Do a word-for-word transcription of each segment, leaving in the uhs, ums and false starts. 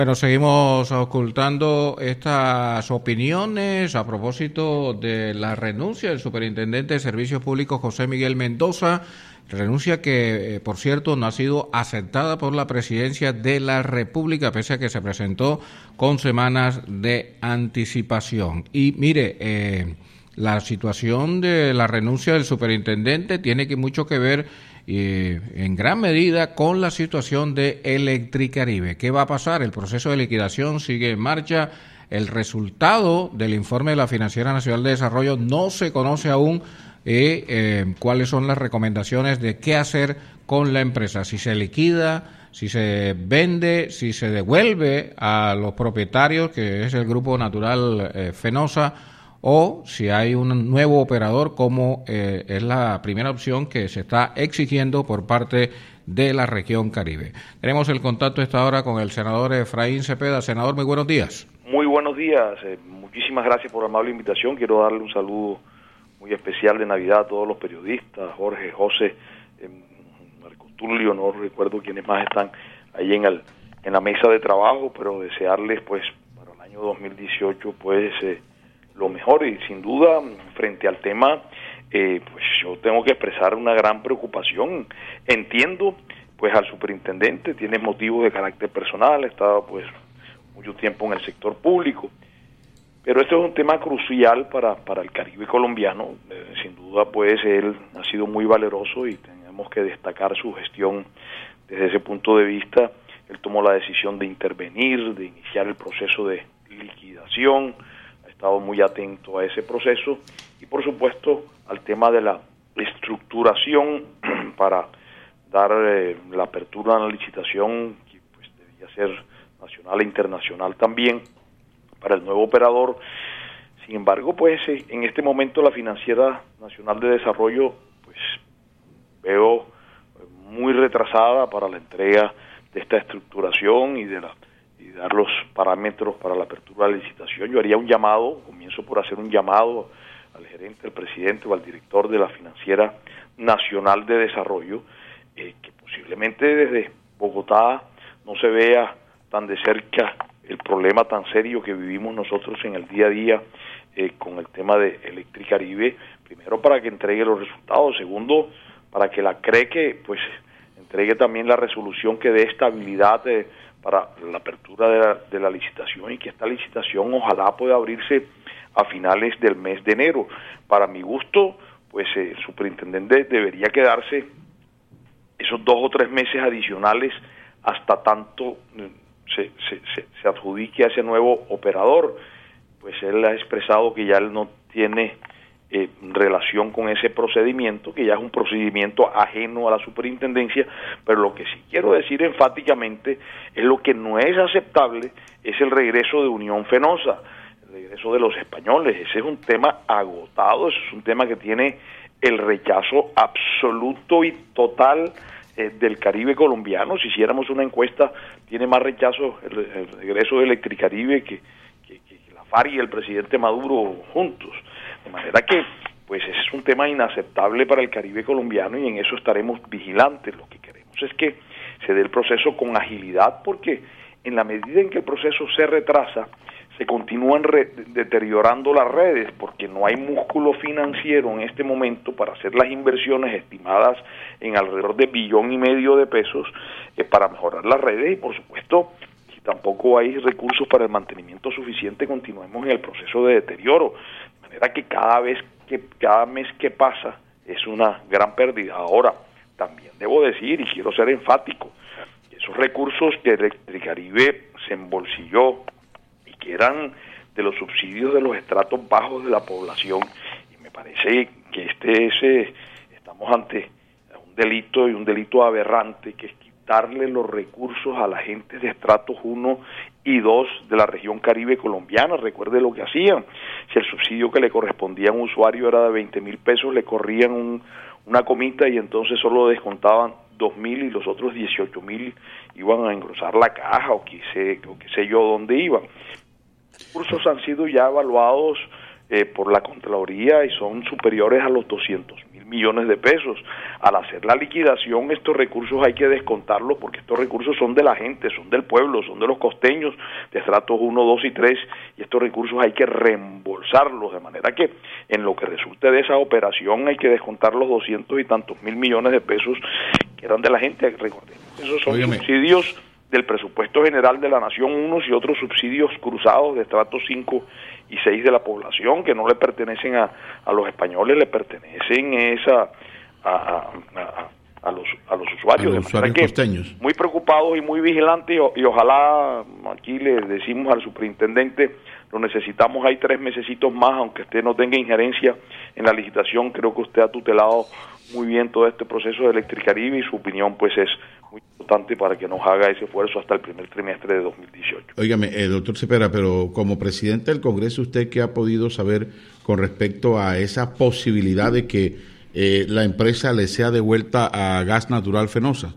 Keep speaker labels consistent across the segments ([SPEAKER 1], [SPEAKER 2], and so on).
[SPEAKER 1] Bueno, seguimos ocultando estas opiniones a propósito de la renuncia del superintendente de Servicios Públicos José Miguel Mendoza, renuncia que, eh, por cierto, no ha sido aceptada por la Presidencia de la República, pese a que se presentó con semanas de anticipación. Y mire, eh, la situación de la renuncia del superintendente tiene que mucho que ver y en gran medida con la situación de Electricaribe. ¿Qué va a pasar? El proceso de liquidación sigue en marcha. El resultado del informe de la Financiera Nacional de Desarrollo no se conoce aún. Eh, eh, cuáles son las recomendaciones de qué hacer con la empresa, si se liquida, si se vende, si se devuelve a los propietarios, que es el Grupo Natural eh, Fenosa, o si hay un nuevo operador, como eh, es la primera opción que se está exigiendo por parte de la región Caribe. Tenemos el contacto a esta hora con el senador Efraín Cepeda. Senador, muy buenos días.
[SPEAKER 2] Muy buenos días, eh, muchísimas gracias por la amable invitación. Quiero darle un saludo muy especial de Navidad a todos los periodistas, Jorge, José, eh, Marco Tulio, no recuerdo quiénes más están ahí en, el, en la mesa de trabajo, pero desearles pues para el año dos mil dieciocho pues eh, lo mejor. Y sin duda, frente al tema, eh, pues yo tengo que expresar una gran preocupación. Entiendo pues al superintendente, tiene motivos de carácter personal, ha estado pues mucho tiempo en el sector público, pero esto es un tema crucial para, para el Caribe colombiano. Eh, sin duda pues él ha sido muy valeroso y tenemos que destacar su gestión desde ese punto de vista. Él tomó la decisión de intervenir, de iniciar el proceso de liquidación, estado muy atento a ese proceso y por supuesto al tema de la estructuración para dar eh, la apertura a la licitación, que pues debía ser nacional e internacional también para el nuevo operador. Sin embargo, pues eh, en este momento la Financiera Nacional de Desarrollo pues veo muy retrasada para la entrega de esta estructuración y de la y dar los parámetros para la apertura de la licitación. Yo haría un llamado, comienzo por hacer un llamado al gerente, al presidente o al director de la Financiera Nacional de Desarrollo, eh, que posiblemente desde Bogotá no se vea tan de cerca el problema tan serio que vivimos nosotros en el día a día eh, con el tema de Electricaribe. Primero, para que entregue los resultados. Segundo, para que la C R E que pues entregue también la resolución que dé estabilidad eh, para la apertura de la, de la licitación, y que esta licitación ojalá pueda abrirse a finales del mes de enero. Para mi gusto, pues eh, el superintendente debería quedarse esos dos o tres meses adicionales hasta tanto se, se, se, se adjudique a ese nuevo operador. Pues él ha expresado que ya él no tiene eh, relación con ese procedimiento, que ya es un procedimiento ajeno a la superintendencia, pero lo que sí quiero decir enfáticamente es lo que no es aceptable es el regreso de Unión Fenosa, el regreso de los españoles. Ese es un tema agotado, ese es un tema que tiene el rechazo absoluto y total eh, del Caribe colombiano. Si hiciéramos una encuesta, tiene más rechazo el, el regreso de Electricaribe que, que, que la FARC y el presidente Maduro juntos. De manera que, pues, ese es un tema inaceptable para el Caribe colombiano y en eso estaremos vigilantes. Lo que queremos es que se dé el proceso con agilidad, porque en la medida en que el proceso se retrasa, se continúan re- deteriorando las redes, porque no hay músculo financiero en este momento para hacer las inversiones estimadas en alrededor de billón y medio de pesos eh, para mejorar las redes, y por supuesto, si tampoco hay recursos para el mantenimiento suficiente, continuemos en el proceso de deterioro. De manera que cada vez que, cada mes que pasa es una gran pérdida. Ahora, también debo decir, y quiero ser enfático, que esos recursos que Electricaribe se embolsilló y que eran de los subsidios de los estratos bajos de la población, y me parece que este es, eh, estamos ante un delito y un delito aberrante, que es quitarle los recursos a la gente de estratos uno y dos de la región Caribe colombiana. Recuerde lo que hacían: si el subsidio que le correspondía a un usuario era de veinte mil pesos, le corrían un, una comita y entonces solo descontaban dos mil y los otros dieciocho mil iban a engrosar la caja o qué sé, o qué sé yo dónde iban. Los recursos han sido ya evaluados eh, por la Contraloría y son superiores a los doscientos mil millones de pesos. Al hacer la liquidación, estos recursos hay que descontarlos porque estos recursos son de la gente, son del pueblo, son de los costeños de estratos uno, dos y tres, y estos recursos hay que reembolsarlos, de manera que en lo que resulte de esa operación hay que descontar los doscientos y tantos mil millones de pesos que eran de la gente. Recordemos, esos son Óigame. subsidios del presupuesto general de la nación, unos y otros subsidios cruzados de estratos cinco y seis de la población, que no le pertenecen a, a los españoles, le pertenecen esa a, a, a, a los a los usuarios,
[SPEAKER 3] a los usuarios
[SPEAKER 2] que
[SPEAKER 3] costeños.
[SPEAKER 2] Muy preocupados y muy vigilantes, y, y ojalá, aquí le decimos al superintendente, lo necesitamos, hay tres mesecitos más, aunque usted no tenga injerencia en la licitación, creo que usted ha tutelado muy bien todo este proceso de Electricaribe y su opinión pues es muy importante para que nos haga ese esfuerzo hasta el primer trimestre de dos mil dieciocho.
[SPEAKER 3] Óigame, eh, doctor Cepeda, pero como presidente del Congreso, ¿usted qué ha podido saber con respecto a esa posibilidad de que eh, la empresa le sea devuelta a Gas Natural Fenosa?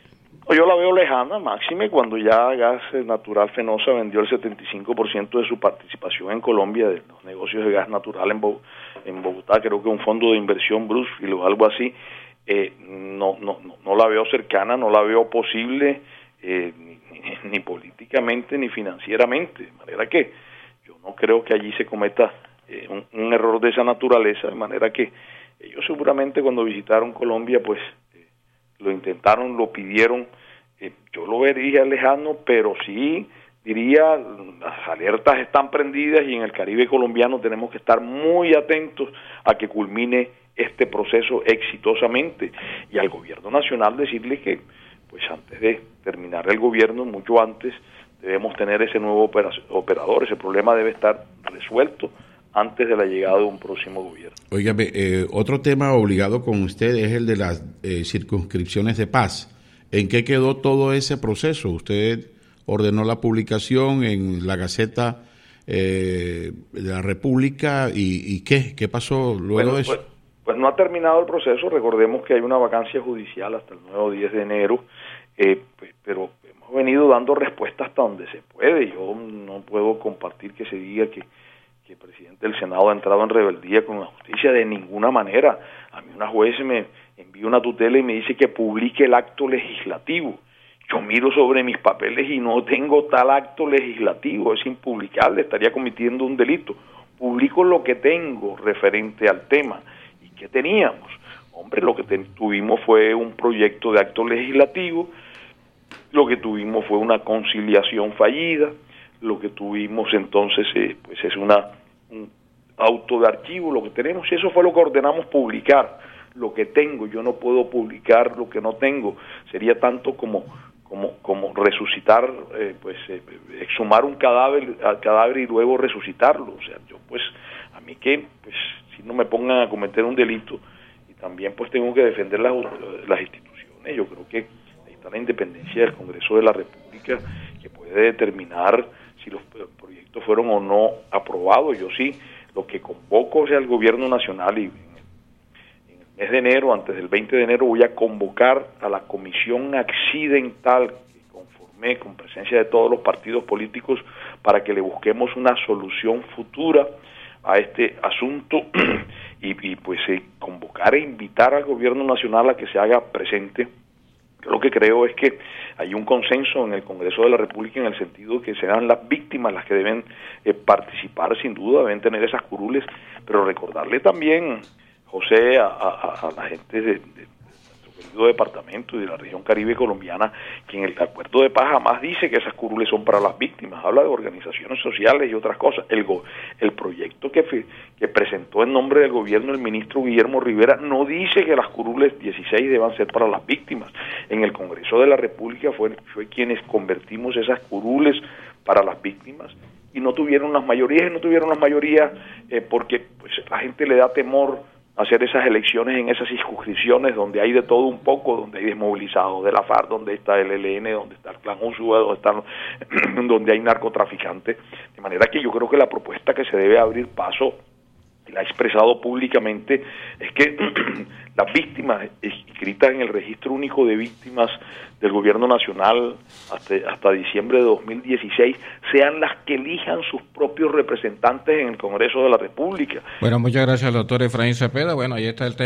[SPEAKER 2] Yo la veo lejana, máxime cuando ya Gas Natural Fenosa vendió el setenta y cinco por ciento de su participación en Colombia, de los negocios de gas natural en, Bo en Bogotá, creo que un fondo de inversión Brookfield o algo así. Eh, no, no, no, no la veo cercana, no la veo posible, eh, ni, ni, ni políticamente ni financieramente, de manera que yo no creo que allí se cometa eh, un, un error de esa naturaleza, de manera que ellos seguramente cuando visitaron Colombia pues eh, lo intentaron, lo pidieron, eh, yo lo vería lejano, pero sí diría, las alertas están prendidas y en el Caribe colombiano tenemos que estar muy atentos a que culmine este proceso exitosamente, y al gobierno nacional decirle que pues antes de terminar el gobierno, mucho antes, debemos tener ese nuevo operador. Ese problema debe estar resuelto antes de la llegada de un próximo gobierno.
[SPEAKER 3] Óigame, eh, otro tema obligado con usted es el de las eh, circunscripciones de paz. ¿En qué quedó todo ese proceso? Usted ordenó la publicación en la Gaceta eh, de la República y, y ¿qué? ¿Qué pasó luego
[SPEAKER 2] bueno,
[SPEAKER 3] de eso?
[SPEAKER 2] Pues, pues no ha terminado el proceso. Recordemos que hay una vacancia judicial hasta el nuevo diez de enero, eh, pues, pero hemos venido dando respuesta hasta donde se puede. Yo no puedo compartir que se diga que, que el presidente del Senado ha entrado en rebeldía con la justicia, de ninguna manera. A mí una juez me envía una tutela y me dice que publique el acto legislativo. Yo miro sobre mis papeles y no tengo tal acto legislativo, es impublicable, estaría cometiendo un delito. Publico lo que tengo referente al tema. ¿Y qué teníamos? Hombre, lo que tuvimos fue un proyecto de acto legislativo, lo que tuvimos fue una conciliación fallida, lo que tuvimos entonces eh, pues es una un auto de archivo, lo que tenemos, y eso fue lo que ordenamos publicar, lo que tengo. Yo no puedo publicar lo que no tengo, sería tanto como como como resucitar, eh, pues eh, exhumar un cadáver al cadáver y luego resucitarlo. O sea, yo pues a mí que pues si no me pongan a cometer un delito, y también pues tengo que defender las, las instituciones. Yo creo que ahí está la independencia del Congreso de la República, que puede determinar si los proyectos fueron o no aprobados. Yo sí, lo que convoco sea el gobierno nacional, y mes de enero, antes del veinte de enero, voy a convocar a la comisión accidental que conformé con presencia de todos los partidos políticos para que le busquemos una solución futura a este asunto y, y pues eh, convocar e invitar al gobierno nacional a que se haga presente. Yo lo que creo es que hay un consenso en el Congreso de la República en el sentido de que serán las víctimas las que deben eh, participar, sin duda, deben tener esas curules, pero recordarle también, José, a, a, a la gente de, de, de nuestro querido departamento y de la región Caribe colombiana, que en el acuerdo de paz jamás dice que esas curules son para las víctimas, habla de organizaciones sociales y otras cosas. El, go, el proyecto que, que presentó en nombre del gobierno el ministro Guillermo Rivera no dice que las curules dieciséis deban ser para las víctimas. En el Congreso de la República fue, fue quienes convertimos esas curules para las víctimas, y no tuvieron las mayorías, y no tuvieron las mayorías eh, porque pues la gente le da temor hacer esas elecciones en esas circunscripciones donde hay de todo un poco, donde hay desmovilizados de la FARC, donde está el E L N, donde está el Clan Ursúa, donde están, donde hay narcotraficantes. De manera que yo creo que la propuesta que se debe abrir paso, la ha expresado públicamente, es que las víctimas inscritas en el registro único de víctimas del gobierno nacional hasta, hasta diciembre de dos mil dieciséis sean las que elijan sus propios representantes en el Congreso de la República.
[SPEAKER 1] Bueno, muchas gracias, doctor Efraín Cepeda. Bueno, ahí está el tema.